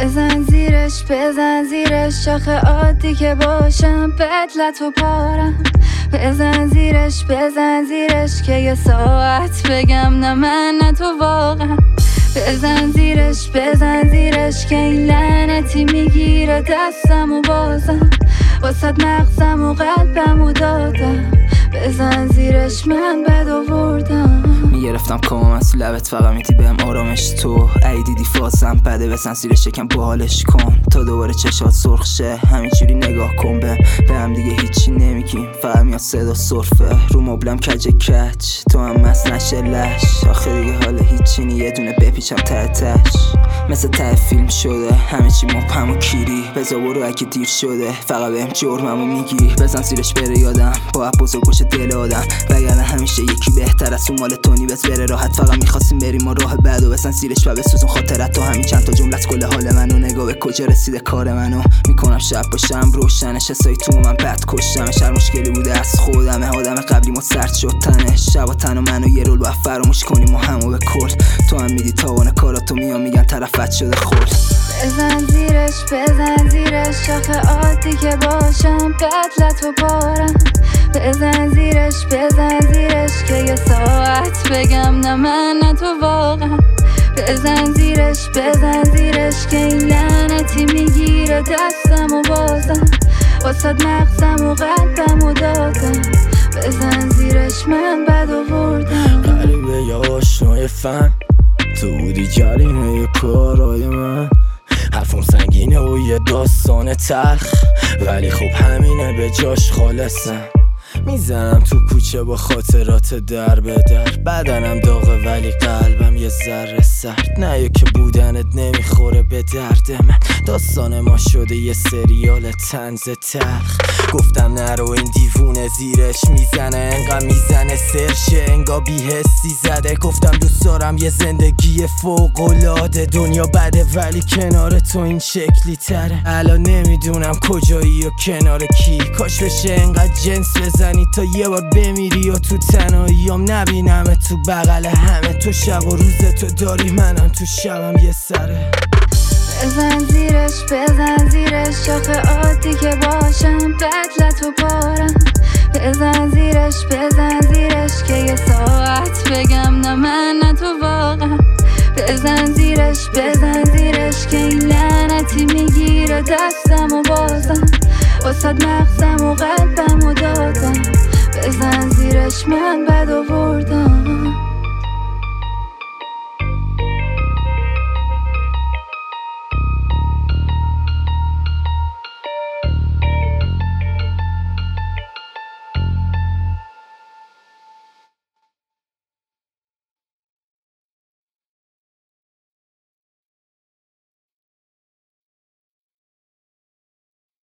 بزن زیرش آخه عادی که باشم بدلت و پارم. بزن زیرش که یه ساعت بگم نه من نه تو واقعا. بزن زیرش که این لعنتی میگیره دستم و بازم واسد مغزم و قلبم و دادم. بزن زیرش من بد آوردم. میگرفتم کامم از لبت فقط میدی بهم آرامش تو. ای دیدی فازم بده بزن زیرش یکم باحالش کن تا دوباره چشات سرخ شه. همینجوری نگاه کن به هم دیگه هیچی نمیگیم فقط میاد صدا سرفه رو مبلم کج تو هم مست نشه لش. آخه دیگه حالا هیچی نی یه دونه بپیچم ته تش مثل ته فیلم شده همه چی مبهم و کیری. بذار برو اگه دیر شده فقط بهم جرممو میگی. بزن زیرش بره یادم با بزرگ باشه دل آدم وگرنه همیشه یکی بهتر از اون مال تونی. بس بره راحت فقط میخواستیم بریم ما راه بعد و بزن زیرش و بسوزون خاطرت تو. همین چند تا جملت کل حال منو نگاه به کجا رسیده کار منو. میکنم شب باشم روشنش حسای تو من بد کشتمش. هر مشکلی بوده از خودمه آدم قبلی ما سرد شد تنش. شب و تن و منو یه رول باید فراموش کنیم و همو به کل. تو هم میدی تاوان کاراتو میان میگن طرفت شده خورد. بزن زیرش آخه عادی که باشم بدلت و پارم. بزن زیرش که یه ساعت بگم نه من نه تو واقعا. بزن زیرش که این لعنتی میگیره دستم و بازم واسد مغزم و قلبم و دادم. بزن زیرش من بد آوردم. غریبه یا آشنای فن تو بودی جریمه کارای من. حرفم سنگینه و یه داستان تلخ ولی خب همینه به جاش خالصم. میزنم تو کوچه با خاطرات در به در. بدنم داغه ولی قلبم یه ذره سرد. نه یکی بودنت نمیخوره به درد من. داستان ما شده یه سریال طنز تلخ. گفتم نرو این دیوونه زیرش میزنه انقدر میزنه سرشه انگا بی‌حسی زده. گفتم دوست دارم یه زندگی فوق‌العاده. دنیا بده ولی کنار تو این شکلی تره. الان نمیدونم کجایی و کنار کی. کاش بشه انقدر جنس بزنی تا یه بار بمیری و تو تنهاییام نبینم تو بغل همه. تو شب و روز تو داری منم تو شبم یه سره. بزن زیرش آخه عادی که باشم بدلت و پارم. بزن زیرش که یه ساعت بگم نه من نه تو واقعا. بزن زیرش که این لعنتی میگیره دستم و بازم واسد مغزم و قلبم و دادم. بزن زیرش من بد آوردم.